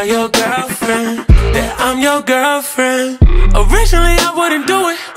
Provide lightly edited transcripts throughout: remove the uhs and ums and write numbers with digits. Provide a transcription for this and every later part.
tell your girlfriend that I'm your girlfriend. Originally I wouldn't do it,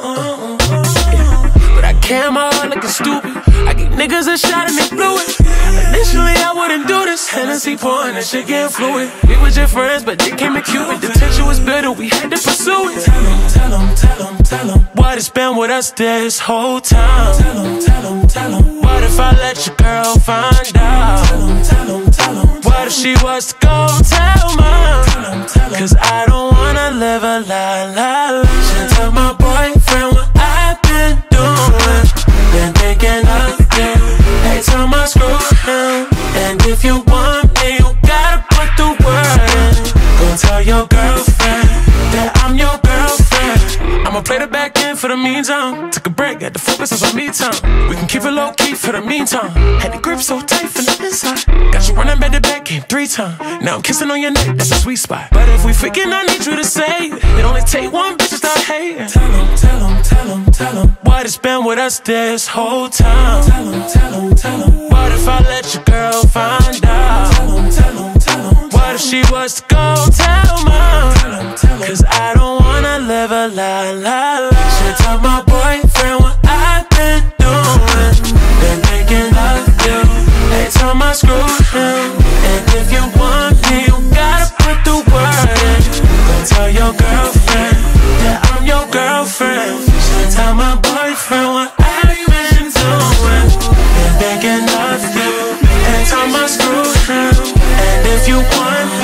but I came out looking stupid. I give niggas a shot and they blew it. Initially I wouldn't do this. Hennessy pouring, that shit getting fluid. We was your friends, but they came to Cupid. The tension was bitter, we had to pursue it. Tell them what it's been with us this whole time. Tell them what if I let your girl find out? Tell them what if she was to go tell mom? Cause I don't wanna live a lie. Should tell my boyfriend what I've been doing. Been thinking of you. Every time I screw him. And if you want me, you gotta put the word in. Go tell your girlfriend that I'm your girlfriend. I'ma play the back end for the meantime. Took a break, had to focus on some me time. We can keep it low key for the meantime. Had the grip so tight from the inside. Got you running back to back, came 3 times. Now I'm kissing on your neck, that's a sweet spot. But if we freaking, I need you to say it. It only take one bitch to start hating. Tell them what it's been with us this whole time. Tell them what if I let your girl find out? Tell them what if she was to go tell mom? Cause I don't wanna live a lie. Should tell my boyfriend what I've been doing. Been thinking of you. Every time I screw him. And if you want me, you gotta put the word in. Go tell your girlfriend that I'm your girlfriend. Should tell my boyfriend what I've been doing. Been thinking of you. Every time I screw him. And if you want